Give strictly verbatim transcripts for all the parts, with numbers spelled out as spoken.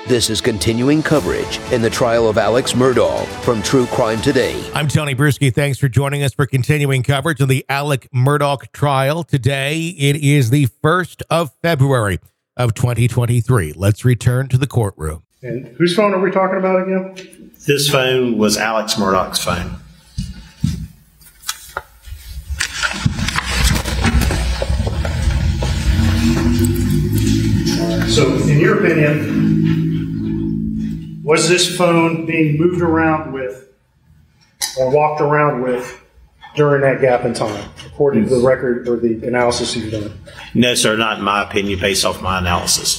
This is continuing coverage in the trial of Alex Murdaugh from True Crime Today. I'm Tony Bruschi. Thanks for joining us for continuing coverage of the Alex Murdaugh trial. Today, it is the first of February of twenty twenty-three. Let's return to the courtroom. And whose phone are we talking about again? This phone was Alex Murdaugh's phone. So, in your opinion, was this phone being moved around with or walked around with during that gap in time, according to the record or the analysis you've done? No, sir, not in my opinion, based off my analysis.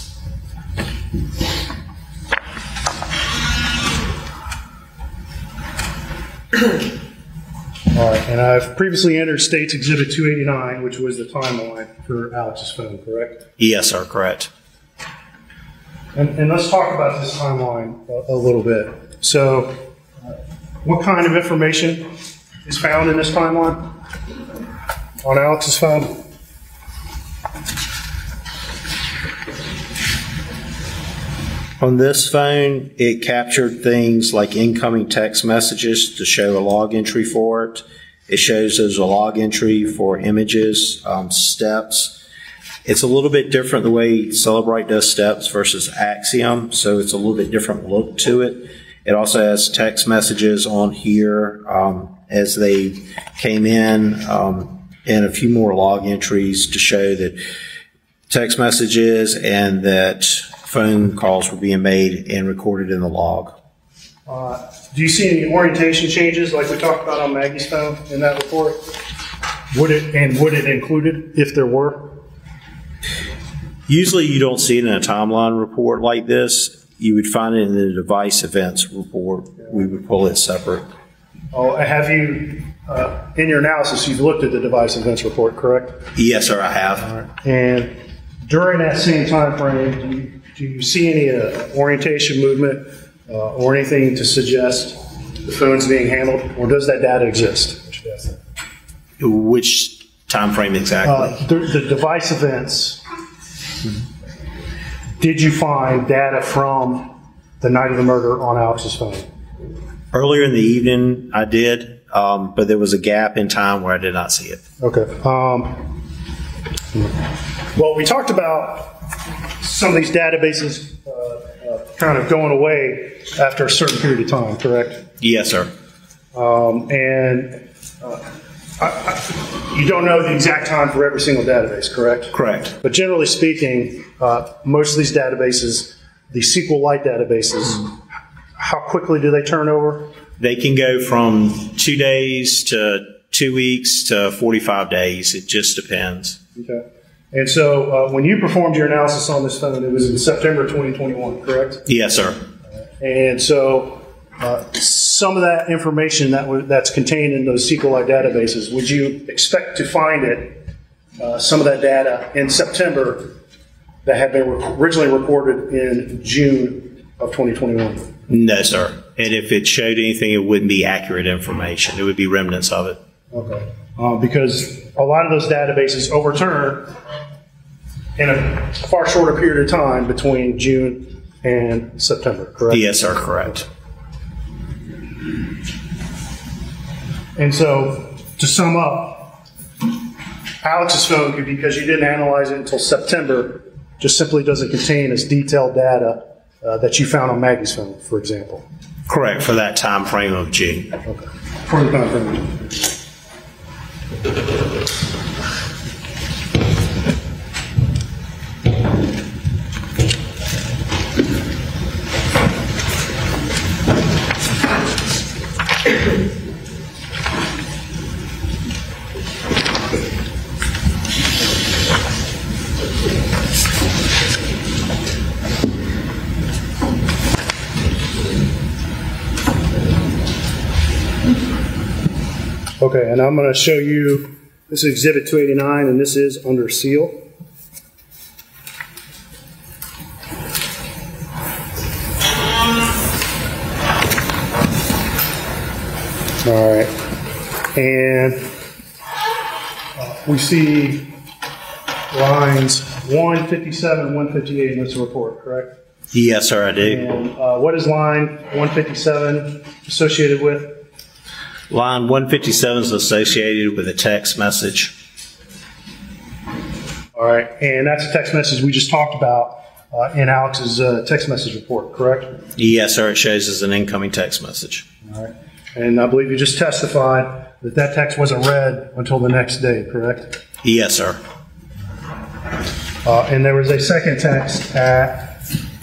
All right, and I've previously entered State's Exhibit two eighty-nine, which was the timeline for Alex's phone, correct? Yes, sir, correct. And, and let's talk about this timeline a, a little bit. So, uh, what kind of information is found in this timeline on Alex's phone? On this phone, it captured things like incoming text messages to show a log entry for it. It shows there's a log entry for images, um, steps. It's a little bit different the way Celebrite does steps versus Axiom, so it's a little bit different look to it. It also has text messages on here um, as they came in, um, and a few more log entries to show that text messages and that phone calls were being made and recorded in the log. Uh, do you see any orientation changes like we talked about on Maggie's phone in that report? Would it, and would it include it if there were? Usually you don't see it in a timeline report like this. You would find it in the device events report. We would pull it separate. Oh, have you, uh, in your analysis, you've looked at the device events report, correct? Yes, sir, I have. All right. And during that same time frame, do you, do you see any uh, orientation movement uh, or anything to suggest the phone's being handled, or does that data exist? Which time frame exactly? Uh, the, the device events. Did you find data from the night of the murder on Alex's phone? Earlier in the evening, I did, um, but there was a gap in time where I did not see it. Okay. Um, well, we talked about some of these databases uh, uh, kind of going away after a certain period of time, correct? Yes, sir. Um, and uh, I, I, you don't know the exact time for every single database, correct? Correct. But generally speaking, uh, most of these databases, the SQLite databases, how quickly do they turn over? They can go from two days to two weeks to forty-five days. It just depends. Okay. And so uh, when you performed your analysis on this phone, it was in September twenty twenty-one, correct? Yes, sir. And so uh, some of that information that w- that's contained in those SQLite databases, would you expect to find it, uh, some of that data in September that had been re- originally recorded in June of twenty twenty-one? No, sir. And if it showed anything, it wouldn't be accurate information. It would be remnants of it. Okay. Uh, because a lot of those databases overturn in a far shorter period of time between June and September, correct? Yes, sir, correct. And so, to sum up, Alex's phone, because you didn't analyze it until September, just simply doesn't contain as detailed data uh, that you found on Maggie's phone, for example. Correct, for that time frame of June. Okay. For the time frame of June. Okay, and I'm going to show you, this is Exhibit two eighty-nine, and this is under seal. All right, and uh, we see lines one fifty-seven and one fifty-eight in this report, correct? Yes, sir, I do. And uh, what is line one fifty-seven associated with? Line one fifty-seven is associated with a text message. All right, and that's a text message we just talked about uh, in Alex's uh, text message report, correct? Yes, sir, it shows as an incoming text message. All right, and I believe you just testified that that text wasn't read until the next day, correct? Yes, sir. Uh, and there was a second text at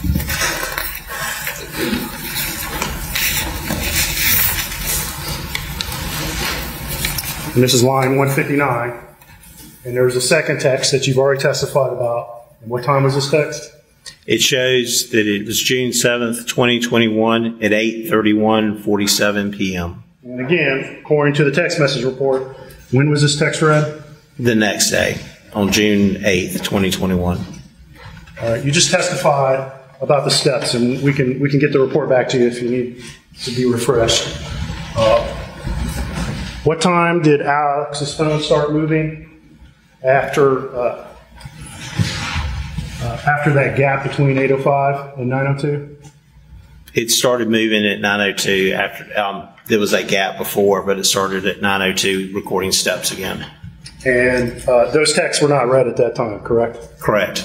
and this is line one fifty-nine. And there was a second text that you've already testified about. And what time was this text? It shows that it was June seventh, twenty twenty-one at eight thirty-one forty-seven p.m. And again, according to the text message report, when was this text read? The next day, on June eighth, twenty twenty-one. All right, you just testified about the steps, and we can we can get the report back to you if you need to be refreshed. Uh, what time did Alex's phone start moving after uh, uh, after that gap between eight oh five and nine oh two? It started moving at nine oh two after um, there was a gap before, but it started at nine oh two recording steps again. And uh, those texts were not read at that time, correct? Correct.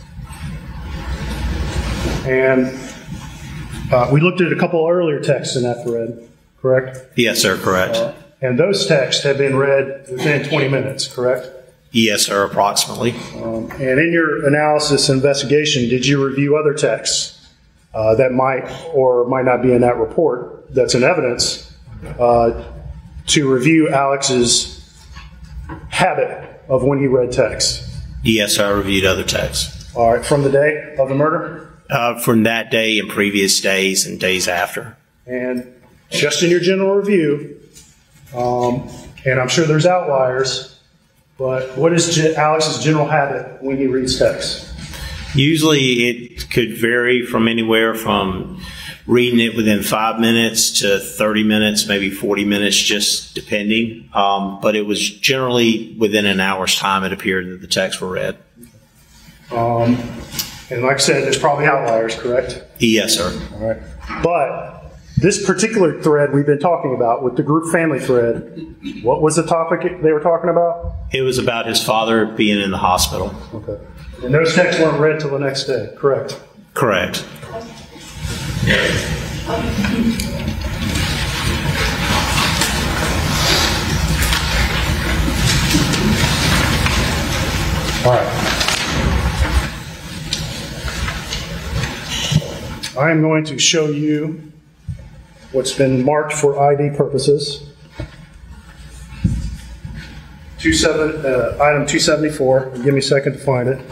And uh, we looked at a couple earlier texts in that thread, correct? Yes, sir, correct. Uh, and those texts have been read within twenty minutes, correct? Yes, sir, approximately. Um, and in your analysis investigation, did you review other texts uh, that might or might not be in that report that's in evidence uh, to review Alex's habit of when he read text? Yes, sir, I reviewed other texts. All right, from the day of the murder? Uh, from that day and previous days and days after. And just in your general review, um, and I'm sure there's outliers, but what is J- Alex's general habit when he reads text? Usually it could vary from anywhere from reading it within five minutes to thirty minutes, maybe forty minutes, just depending. Um, but it was generally within an hour's time it appeared that the texts were read. Um, and like I said, there's probably outliers, correct? Yes, sir. All right. But this particular thread we've been talking about with the group family thread, what was the topic they were talking about? It was about his father being in the hospital. Okay. And those texts weren't read till the next day, correct? Correct. All right. I am going to show you what's been marked for I D purposes. Two seven, uh, item two seventy-four. Give me a second to find it.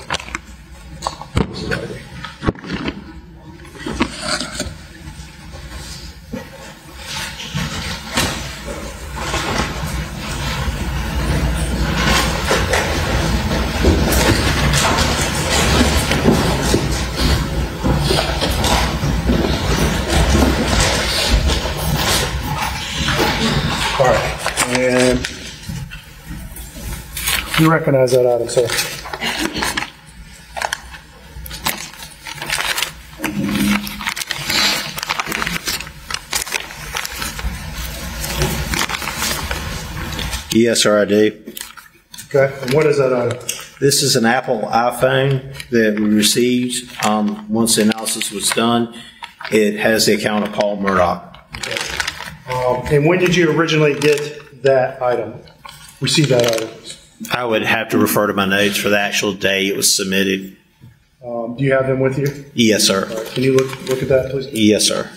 All right, and you recognize that item, sir? Yes, sir, I do. Okay, and what is that item? This is an Apple iPhone that we received um, once the analysis was done. It has the account of Paul Murdoch. Um, and when did you originally get that item? Receive that item? I would have to refer to my notes for the actual day it was submitted. Um, do you have them with you? Yes, sir. All right, can you look look at that, please? Yes, sir.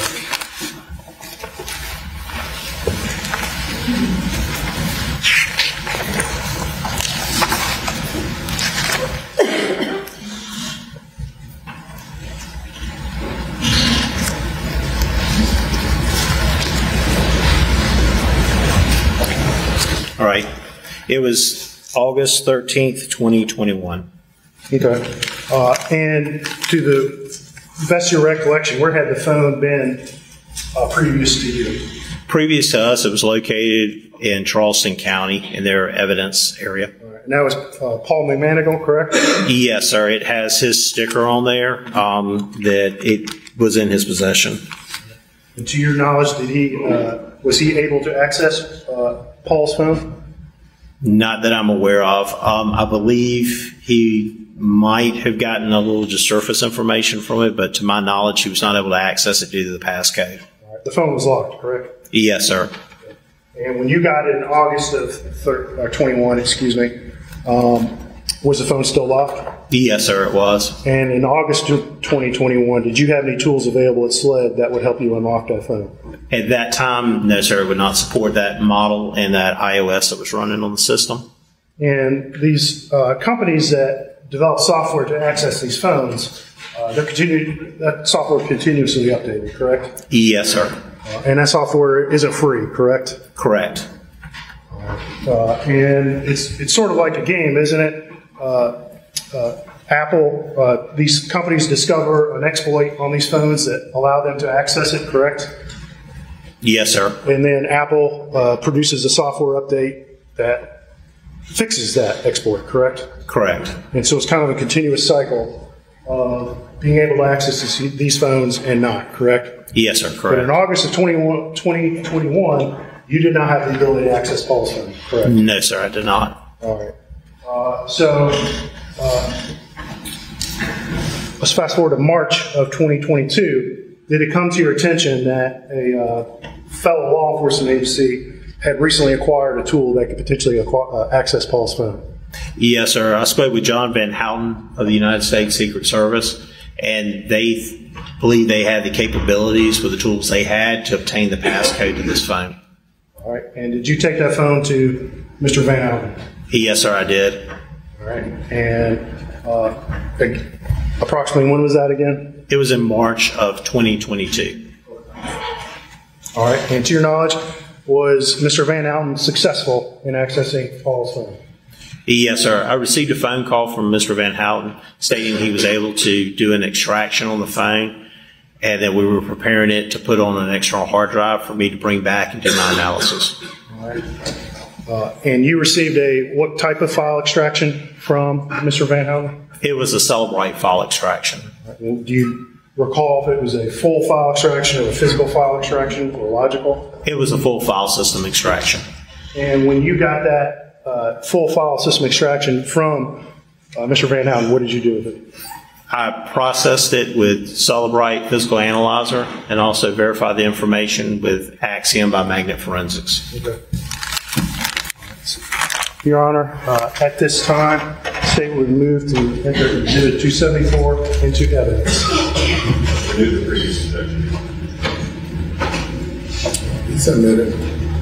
All right. It was August thirteenth, twenty twenty-one. Okay. Uh, and to the best of your recollection, where had the phone been uh, previous to you? Previous to us, it was located in Charleston County in their evidence area. All right. And that was uh, Paul McManigal, correct? Yes, sir. It has his sticker on there um, that it was in his possession. And to your knowledge, did he uh, was he able to access uh, Paul's phone? Not that I'm aware of. Um, I believe he might have gotten a little just surface information from it, but to my knowledge, he was not able to access it due to the passcode. All right. The phone was locked, correct? Yes, sir. And when you got it in August of thir- or twenty-one, excuse me, um, was the phone still locked? Yes, sir, it was. And in August of twenty twenty-one, did you have any tools available at SLED that would help you unlock that phone? At that time, no, sir, it would not support that model and that iOS that was running on the system. And these uh, companies that develop software to access these phones, uh, they're continue, that software continuously updated, correct? Yes, sir. Uh, and that software isn't free, correct? Correct. Uh, and it's it's sort of like a game, isn't it? Uh, uh, Apple, uh, these companies discover an exploit on these phones that allow them to access it, correct? Yes, sir. And then Apple uh, produces a software update that fixes that exploit, correct? Correct. And so it's kind of a continuous cycle of being able to access this, these phones and not, correct? Yes, sir. But in Correct. August of twenty twenty-one, you did not have the ability to access Paul's phone, correct? No, sir, I did not. All right. Uh, so uh, let's fast forward to March of twenty twenty-two. Did it come to your attention that a uh, fellow law enforcement agency had recently acquired a tool that could potentially acqu- uh, access Paul's phone? Yes, sir. I spoke with John Van Houten of the United States Secret Service, and they th- believe they had the capabilities with the tools they had to obtain the passcode to this phone. All right. And did you take that phone to Mister Van Houten? Yes, sir, I did. All right. And uh, approximately when was that again? It was in March of twenty twenty-two. All right. And to your knowledge, was Mister Van Houten successful in accessing Paul's phone? Yes, sir. I received a phone call from Mister Van Houten stating he was able to do an extraction on the phone and that we were preparing it to put on an external hard drive for me to bring back and do my analysis. All right. Uh, and you received a what type of file extraction from Mister Van Houten? It was a Celebrite file extraction. Do you recall if it was a full file extraction or a physical file extraction or logical? It was a full file system extraction. And when you got that uh, full file system extraction from uh, Mister Van Houten, what did you do with it? I processed it with Celebrite Physical Analyzer and also verified the information with Axiom by Magnet Forensics. Okay. Your Honor, uh, at this time, the state would move to enter Exhibit two seventy-four into evidence. Renew the previous objection. Submitted.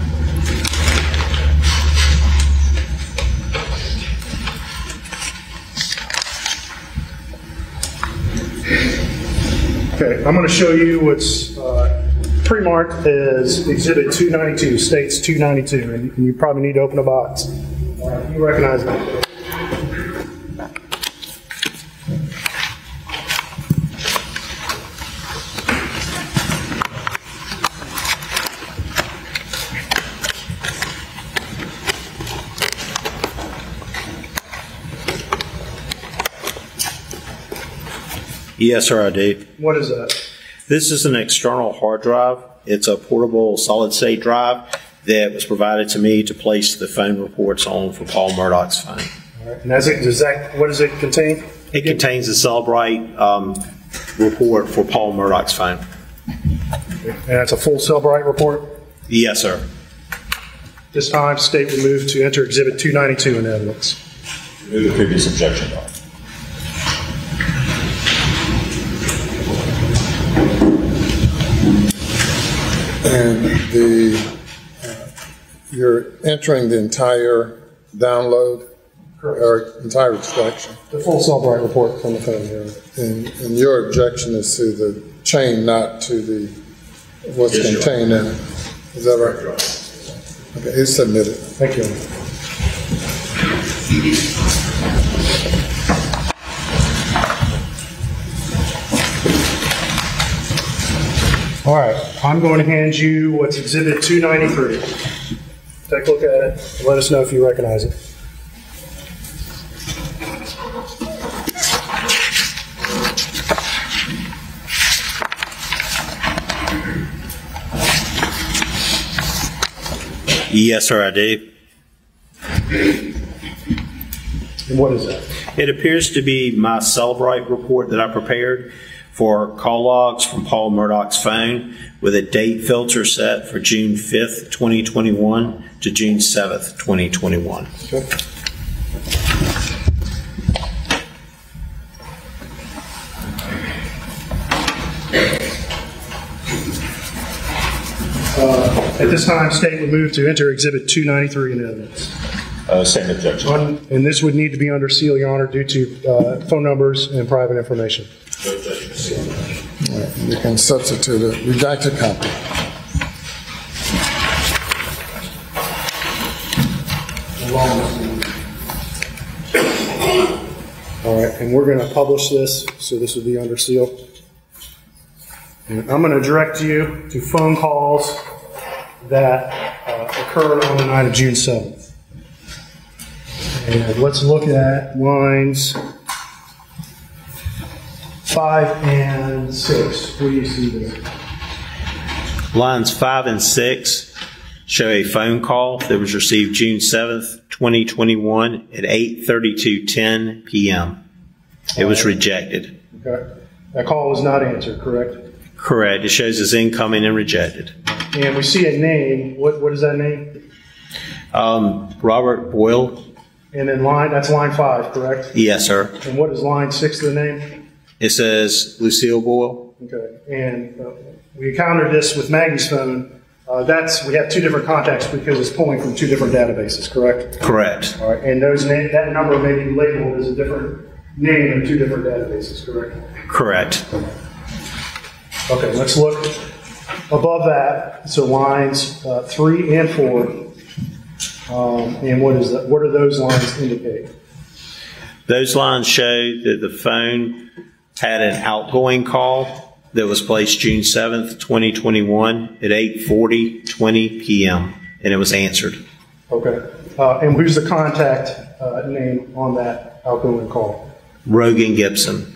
Okay, I'm going to show you what's uh, pre-marked as Exhibit two ninety-two, states two ninety-two, and you probably need to open a box. Uh, you recognize that? Yes, sir, I do. What is that? This is an external hard drive. It's a portable solid-state drive that was provided to me to place the phone reports on for Paul Murdoch's phone. All right. And as it, does that, what does it contain? It contains the Celebrite um, report for Paul Murdoch's phone. And that's a full Cellbrite report? Yes, sir. This time, state would move to enter Exhibit two ninety-two in evidence. Renew the previous objection. And the, uh, you're entering the entire download or entire extraction. The full Cellbrite report from the phone here. And, and your objection is to the chain, not to the, what's Yes, Your contained in it. Is that right? Okay, it's submitted. Thank you. All right, I'm going to hand you what's Exhibit two ninety-three. Take a look at it. Let us know if you recognize it. Yes, sir, I do. And what is that? It appears to be my Celebrite report that I prepared for call logs from Paul Murdoch's phone with a date filter set for June fifth, twenty twenty-one to June seventh, twenty twenty-one. Okay. Uh, at this time, state would move to enter Exhibit two ninety-three in evidence. Uh, Same objection. Un- And this would need to be under seal, Your Honor, due to uh, phone numbers and private information. No objection. All right, you can substitute a redacted copy. All right, and we're going to publish this, so this would be under seal. And I'm going to direct you to phone calls that uh, occurred on the night of June seventh. And let's look at lines five and six. What do you see there? Lines five and six show a phone call that was received June seventh, twenty twenty-one at eight thirty-two ten p.m. It was rejected. Okay. That call was not answered, correct? Correct. It shows as incoming and rejected. And we see a name. What What is that name? Um, Robert Boyle. And then line, that's line five, correct? Yes, sir. And what is line six of the name? It says Lucille Boyle. Okay. And uh, we encountered this with Maggie's phone. Uh, that's, we have two different contacts because it's pulling from two different databases, correct? Correct. All right. And those na- that number may be labeled as a different name in two different databases, correct? Correct. Okay, let's look above that. So lines uh, three and four. Um, and what is that? What do those lines indicate? Those lines show that the phone had an outgoing call that was placed June seventh, twenty twenty-one at eight forty twenty p.m. and it was answered. Okay. Uh, and who's the contact uh, name on that outgoing call? Rogan Gibson.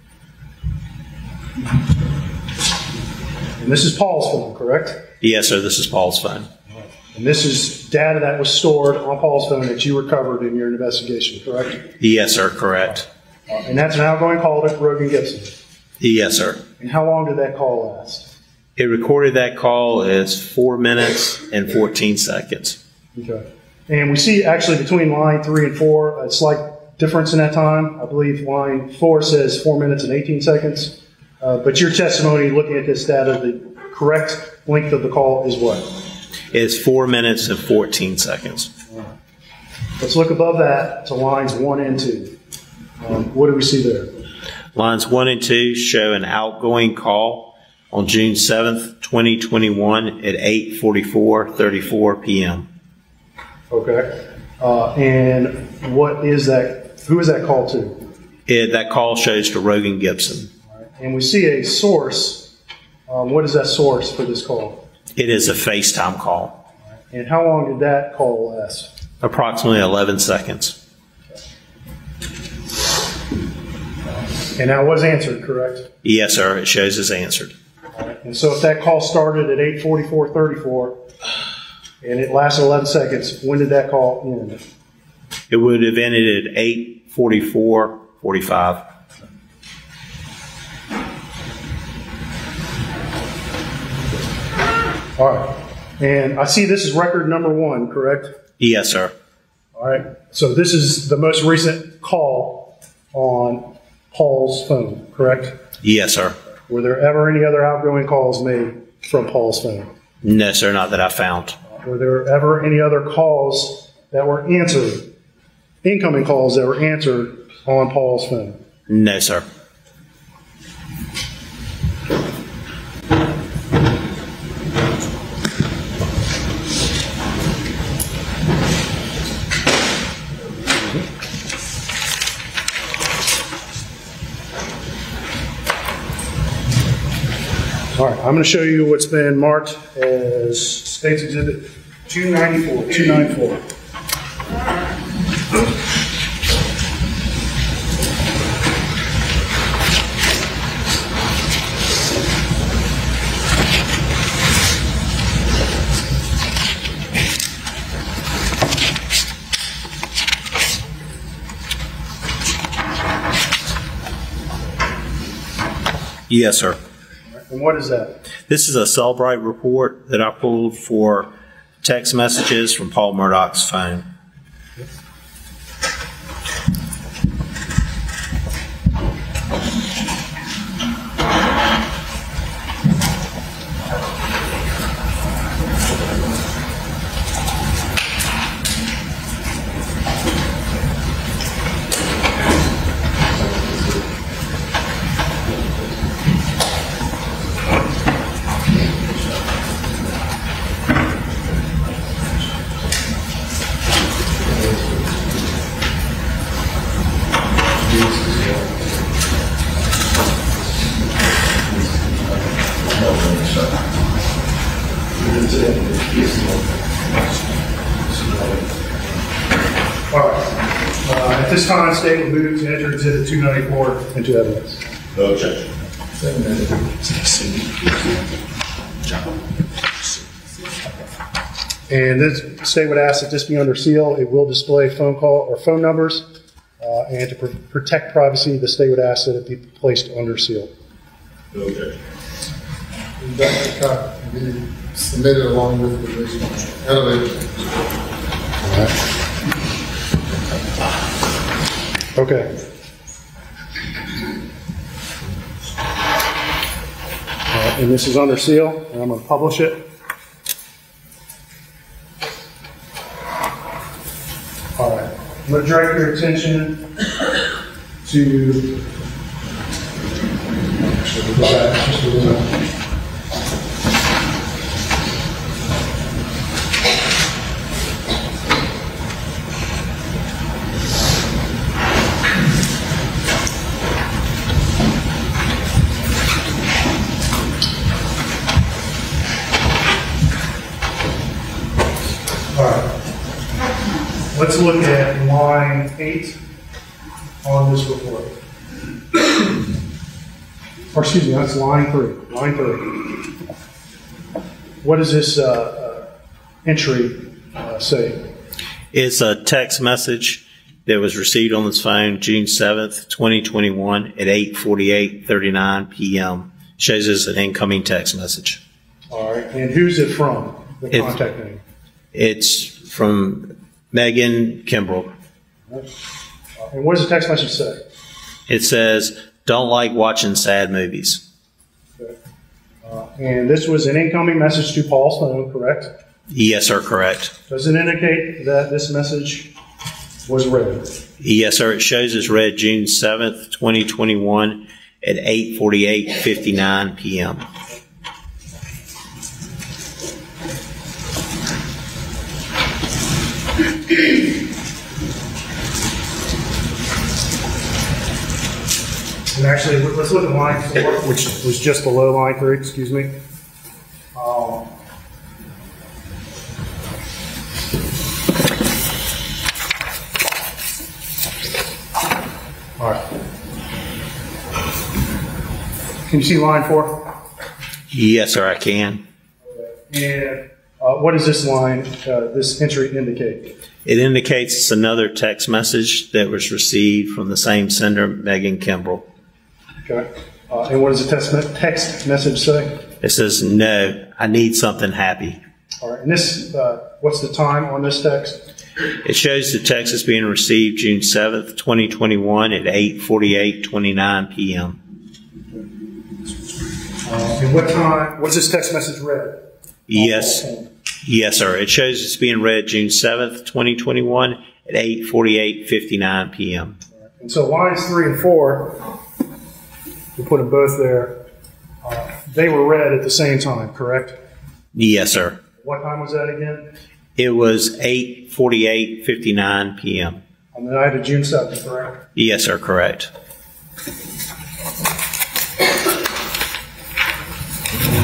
And this is Paul's phone, correct? Yes, sir. This is Paul's phone. And this is data that was stored on Paul's phone that you recovered in your investigation, correct? Yes, sir. Correct. Uh, and that's an outgoing call to Rogan Gibson. Yes, sir. And how long did that call last? It recorded that call as four minutes and fourteen seconds. Okay. And we see actually between line three and four a slight difference in that time. I believe line four says four minutes and eighteen seconds. Uh, but your testimony looking at this data, the correct length of the call is what? It's four minutes and fourteen seconds. Let's look above that to lines one and two. Um, what do we see there? Lines one and two show an outgoing call on June seventh, twenty twenty-one at eight forty-four thirty-four p.m. Okay. Uh, and what is that? Who is that call to? It, that call shows to Rogan Gibson. And we see a source. Um, what is that source for this call? It is a FaceTime call. And how long did that call last? Approximately eleven seconds. And that was answered, correct? Yes, sir. It shows as answered. And so if that call started at eight forty-four thirty-four and it lasted eleven seconds, when did that call end? It would have ended at eight forty-four forty-five. All right. And I see this is record number one, correct? Yes, sir. All right. So this is the most recent call on Paul's phone, correct? Yes, sir. Were there ever any other outgoing calls made from Paul's phone? No, sir, not that I found. Were there ever any other calls that were answered, incoming calls that were answered on Paul's phone? No, sir. All right, I'm going to show you what's been marked as State's Exhibit two ninety-four. two ninety-four. Yes, sir. And what is that? This is a Cellbrite report that I pulled for text messages from Paul Murdoch's phone. All right. Uh, at this time, State will move to enter Exhibit two ninety-four into evidence. No objection. And this State would ask that this be under seal. It will display phone call or phone numbers. Uh, and to pr- protect privacy, the State would ask that it be placed under seal. No objection. And that copy be submitted along with the original. Elevation. Okay. Uh, and this is under seal, and I'm going to publish it. All right. I'm going to direct your attention to. Actually, we'll go back just a little bit. Let's look at line eight on this report. Or excuse me, that's line three. Line three. What does this uh, uh, entry uh, say? It's a text message that was received on this phone June seventh, twenty twenty-one at eight forty-eight thirty-nine p.m. Shows us an incoming text message. All right. And who's it from? The It's- contact name. It's from Megan Kimbrell. Uh, and what does the text message say? It says, "Don't like watching sad movies." Okay. Uh, and this was an incoming message to Paul's phone, correct? Yes, sir, correct. Does it indicate that this message was read? Yes, sir. It shows as read June seventh, twenty twenty-one at eight forty-eight fifty-nine p.m. And actually, let's look at line four, which was just below line three, excuse me. Um, all right. Can you see line four? Yes, sir, I can. And uh, what does this line, uh, this entry indicate? It indicates it's another text message that was received from the same sender, Megan Kimbrell. Okay. Uh, and what does the text, me- text message say? It says, "No, I need something happy." All right. And this, uh, what's the time on this text? It shows the text is being received June seventh, twenty twenty-one at eight forty-eight twenty-nine p.m. Uh, and what time, what's this text message read? Yes, yes, sir. It shows it's being read June seventh, twenty twenty-one at eight forty-eight fifty-nine p.m. And so lines three and four, we put them both there. Uh, they were read at the same time, correct? Yes, sir. What time was that again? It was eight forty-eight fifty-nine p.m. On the night of June seventh, correct? Yes, sir, correct.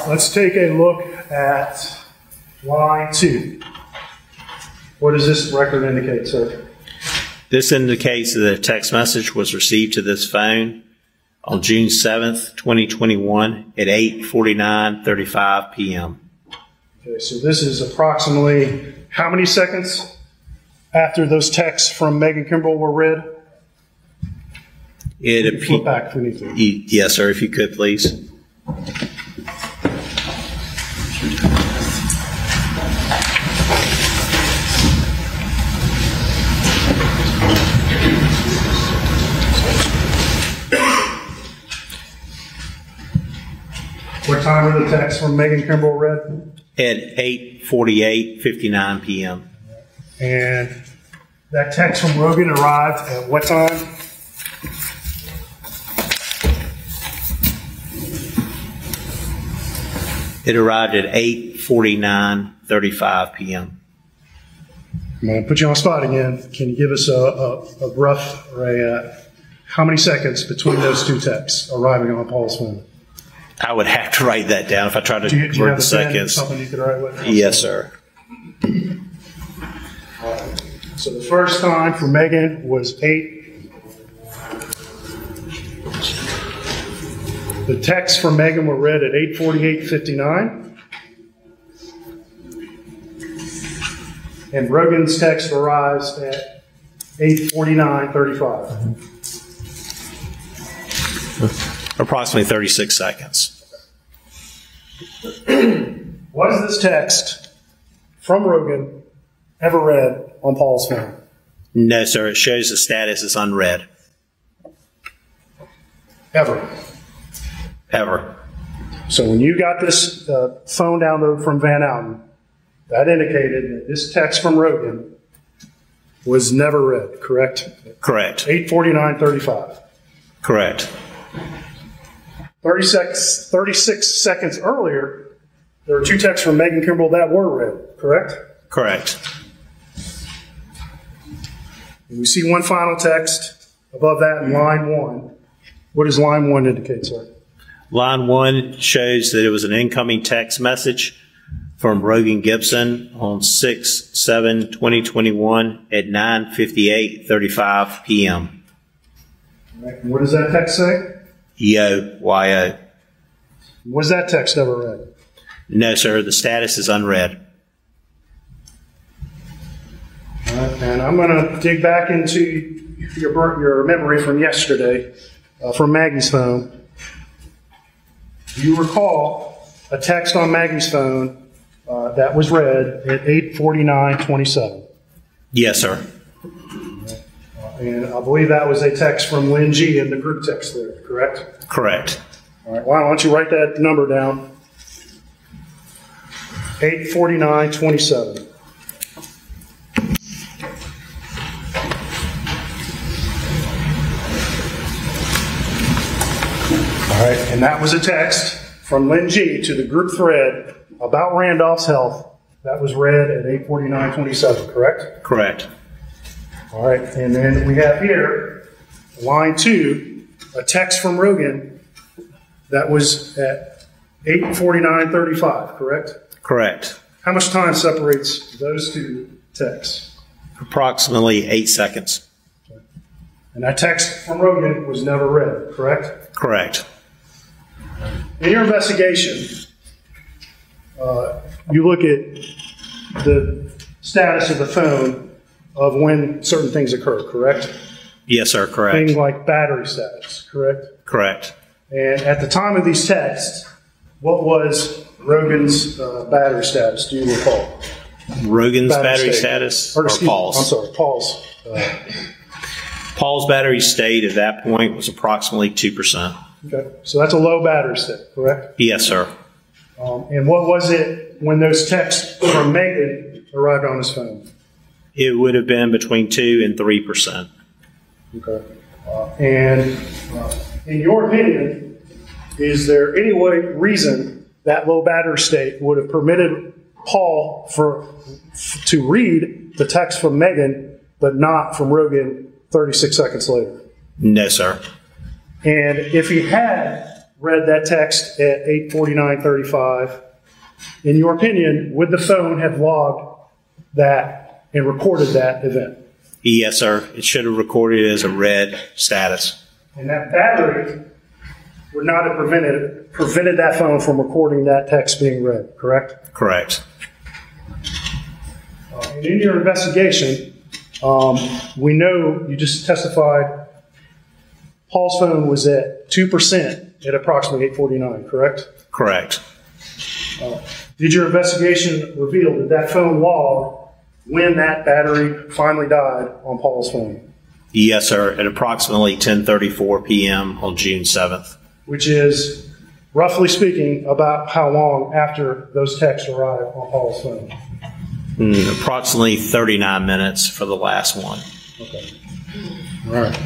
let's take a look at line two. What does this record indicate, sir? This indicates that a text message was received to this phone on June seventh, twenty twenty-one at eight forty-nine thirty-five p.m. Okay, so this is approximately how many seconds after those texts from Megan Kimbrell were read? It Flip appears. back if we need to. Yes, sir, if you could, please. What time were the texts from Megan Kimbrell read? At eight forty-eight fifty-nine p.m. And that text from Rogan arrived at what time? It arrived at eight forty-nine thirty-five p.m. I'm going to put you on the spot again. Can you give us a, a, a rough, or a, uh, how many seconds between those two texts arriving on Paul's phone? I would have to write that down if I tried to Do you, do you work have the a pen, seconds. something you could write with? Yes, sir. So the first time for Megan was eight. The texts from Megan were read at eight forty-eight fifty-nine. And Rogan's text arrives at eight forty-nine thirty-five. Approximately thirty-six seconds. Was this text from Rogan ever read on Paul's phone? No, sir. It shows the status is unread. Ever. Ever. So when you got this uh, phone download from Van Outen, that indicated that this text from Rogan was never read, correct? Correct. eight forty-nine thirty-five. Correct. thirty-six, thirty-six seconds earlier, there were two texts from Megan Kimbrell that were read, correct? Correct. And we see one final text above that in line one. What does line one indicate, sir? Line one shows that it was an incoming text message from Rogan Gibson on six seven twenty twenty-one at nine fifty-eight thirty-five p.m. And what does that text say? E O Y O. Was that text ever read? No, sir. The status is unread. All right, and I'm going to dig back into your, your memory from yesterday, uh, from Maggie's phone. Do you recall a text on Maggie's phone uh, that was read at eight forty-nine twenty-seven? Yes, sir. And I believe that was a text from Lynn G in the group text there, correct? Correct. All right, why don't you write that number down? eight forty-nine twenty-seven. All right, and that was a text from Lynn G to the group thread about Randolph's health that was read at eight forty-nine twenty-seven, correct? Correct. All right, and then we have here, line two, a text from Rogan that was at eight forty-nine thirty-five, correct? Correct. How much time separates those two texts? Approximately eight seconds. And that text from Rogan was never read, correct? Correct. In your investigation, uh, you look at the status of the phone of when certain things occur, correct? Yes, sir. Correct. Things like battery status, correct? Correct. And at the time of these texts, what was Rogan's uh, battery status? Do you recall? Rogan's Battery battery state. status Or, or, excuse me, Paul's? I'm sorry, Paul's. Uh, Paul's battery state at that point was approximately two percent. okay, so that's a low battery state, correct? Yes, sir. Um, and what was it when those texts from Megan arrived on his phone? It would have been between two and three percent. Okay. Uh, and uh, in your opinion, is there any way, reason that low battery state would have permitted Paul for f- to read the text from Megan, but not from Rogan thirty-six seconds later? No, sir. And if he had read that text at eight forty-nine thirty-five, in your opinion, would the phone have logged that and recorded that event? Yes, sir. It should have recorded it as a red status. And that battery would not have prevented prevented that phone from recording that text being read, correct? Correct. Uh, and in your investigation, um, we know you just testified Paul's phone was at two percent at approximately eight forty-nine, correct? Correct. Uh, did your investigation reveal that that phone logged when that battery finally died on Paul's phone? Yes, sir. At approximately ten thirty-four p.m. on June seventh. Which is, roughly speaking, about how long after those texts arrived on Paul's phone? Mm, approximately thirty-nine minutes for the last one. Okay. All right.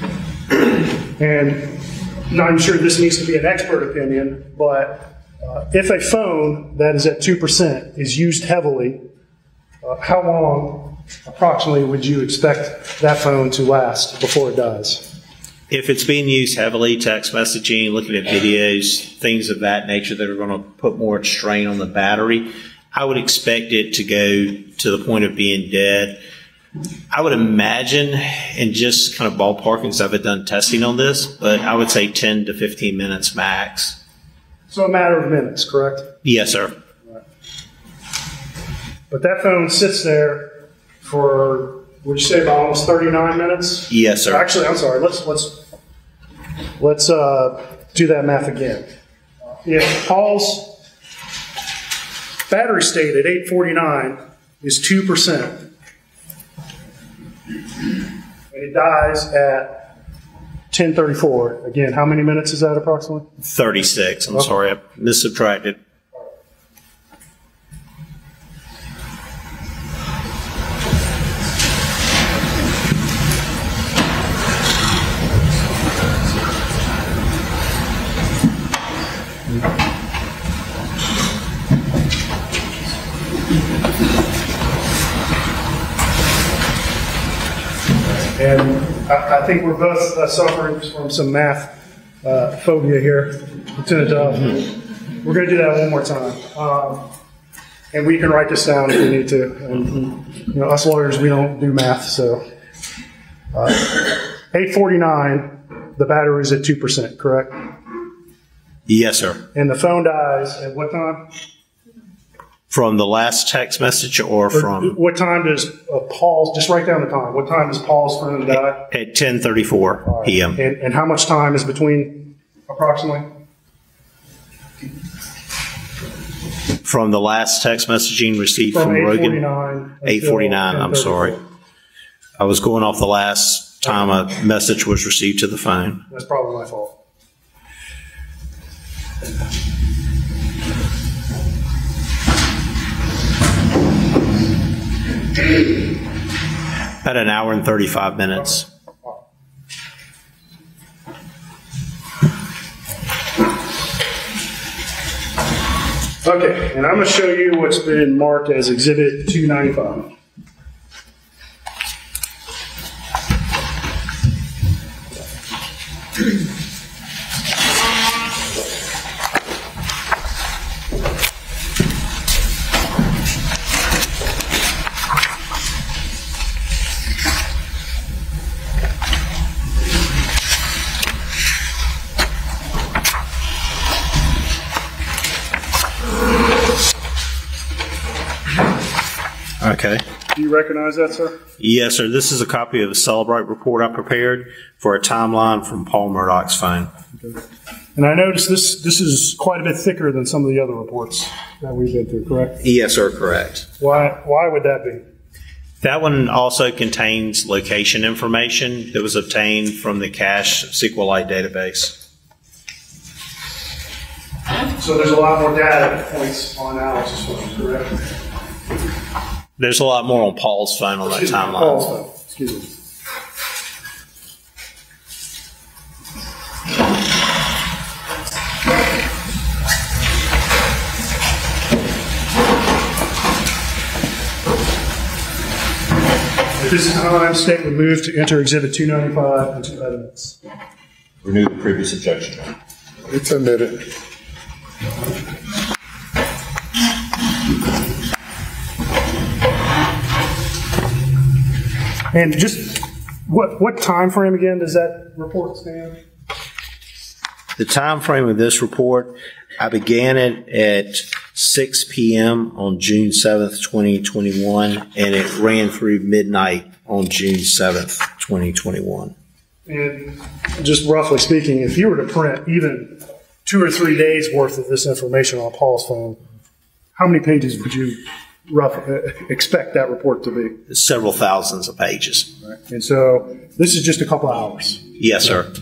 And now I'm sure this needs to be an expert opinion, but uh, if a phone that is at two percent is used heavily, uh, how long approximately would you expect that phone to last before it dies? If it's being used heavily, text messaging, looking at videos, things of that nature that are going to put more strain on the battery, I would expect it to go to the point of being dead. I would imagine, and just kind of ballparking because I haven't done testing on this, but I would say ten to fifteen minutes max. So a matter of minutes, correct? Yes, sir. Right. But that phone sits there for, would you say, about almost thirty-nine minutes? Yes, sir. Actually, I'm sorry. Let's let's let's uh, do that math again. If Paul's battery state at eight forty-nine is two percent, and it dies at ten thirty-four, again, how many minutes is that approximately? thirty-six. I'm Okay. sorry, I missubtracted. And I, I think we're both uh, suffering from some math uh, phobia here. Lieutenant Dove. We're going to do that one more time. Um, and we can write this down if we need to. And, you know, us lawyers, we don't do math. So uh, eight forty-nine, the battery is at two percent, correct? Yes, sir. And the phone dies at what time? From the last text message or from What time does uh, Paul's, just write down the time. What time does Paul's phone die? at ten thirty-four p.m. And, and how much time is between approximately? From the last text messaging received from, From eight Rogan. forty-nine. eight forty-nine, I'm sorry. I was going off the last time a message was received to the phone. That's probably my fault. About an hour and thirty-five minutes. Okay, and I'm going to show you what's been marked as Exhibit two ninety-five. Okay. Do you recognize that, sir? Yes, sir. This is a copy of a Celebrate report I prepared for a timeline from Paul Murdoch's phone. And I noticed this this is quite a bit thicker than some of the other reports that we've been through, correct? Yes, sir. Correct. Why why would that be? That one also contains location information that was obtained from the cache SQLite database. So there's a lot more data points on Alex's phone, correct? There's a lot more on Paul's phone on that Excuse me, timeline. Paul's phone. Excuse me. At this time, state would move to enter Exhibit two ninety-five into evidence. Renew the previous objection. It's admitted. And just what what time frame again does that report stand? The time frame of this report, I began it at six p.m. on June seventh, twenty twenty-one, and it ran through midnight on June seventh, twenty twenty-one. And just roughly speaking, if you were to print even two or three days worth of this information on Paul's phone, how many pages would you rough, uh, expect that report to be? Several thousands of pages. Right. And so this is just a couple hours. Yes, sir.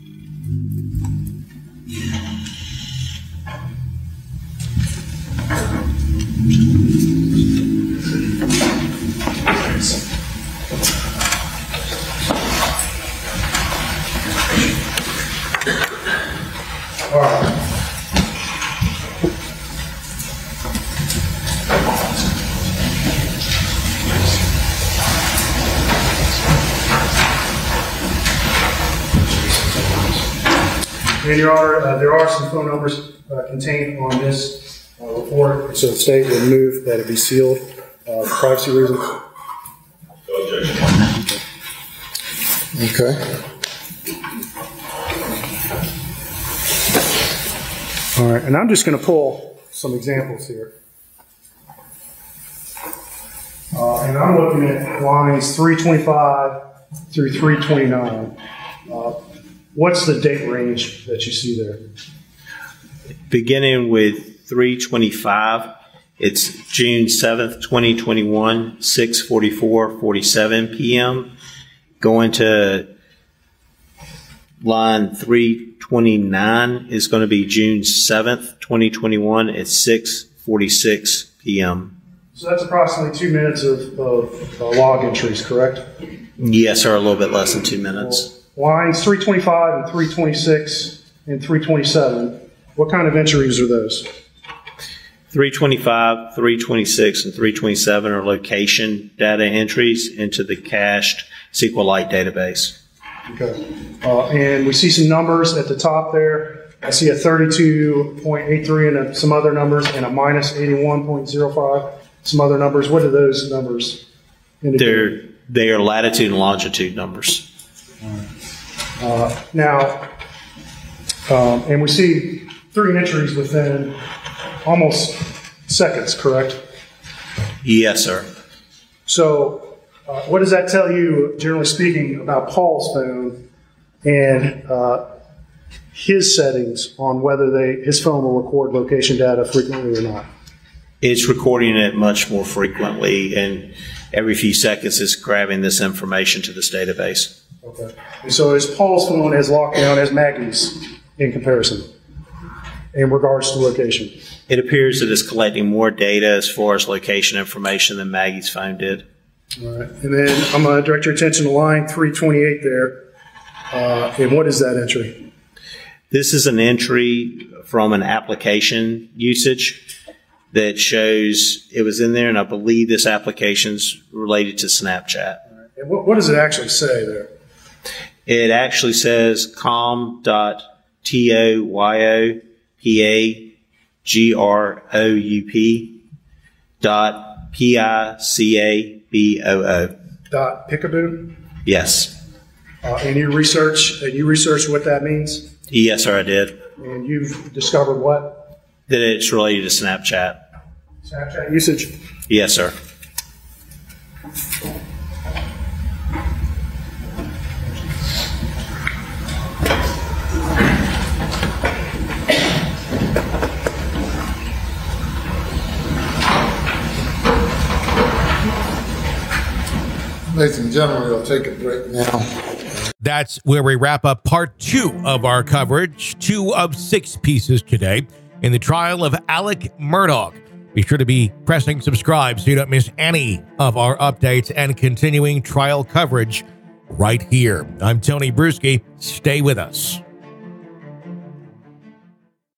All right. And there are, uh, there are some phone numbers uh, contained on this uh, report, so the state would move that it be sealed uh, for privacy reasons. No objection. Okay. All right, and I'm just going to pull some examples here. Uh, and I'm looking at lines three twenty-five through three twenty-nine. Uh, what's the date range that you see there? Beginning with three twenty-five, it's June seventh, twenty twenty-one, six forty-four forty-seven p.m. Going to line three twenty-nine is going to be June seventh, twenty twenty-one at six forty-six p.m. So that's approximately two minutes of, of uh, log entries, correct? Yes, or a little bit less than two minutes. Well, lines three twenty-five and three twenty-six and three twenty-seven, what kind of entries are those? three twenty-five, three twenty-six, and three twenty-seven are location data entries into the cached SQLite database. Okay. Uh, and we see some numbers at the top there. I see a thirty-two point eight three and a, some other numbers, and a minus eighty-one point zero five, some other numbers. What do those numbers indicate? They're, they are latitude and longitude numbers. Uh, now, um, and we see three entries within almost seconds, correct? Yes, sir. So uh, what does that tell you, generally speaking, about Paul's phone and uh, his settings on whether they his phone will record location data frequently or not? It's recording it much more frequently, and every few seconds it's grabbing this information to this database. Okay. And so is Paul's phone as locked down as Maggie's in comparison in regards to location? It appears that it's collecting more data as far as location information than Maggie's phone did. All right. And then I'm going to direct your attention to line three twenty-eight there. Uh, and what is that entry? This is an entry from an application usage that shows it was in there, and I believe this application's related to Snapchat. All right. And what, what does it actually say there? It actually says com dot T O Y O P A G R O U P dot P I C A B O O. Dot Pickaboo? Yes. Uh, and you research, and you researched what that means? Yes, sir, I did. And you've discovered what? That it's related to Snapchat. Snapchat usage? Yes, sir. Ladies and gentlemen, we'll take a break now. That's where we wrap up part two of our coverage, two of six pieces today in the trial of Alec Murdaugh. Be sure to be pressing subscribe so you don't miss any of our updates and continuing trial coverage right here. I'm Tony Bruschi. Stay with us.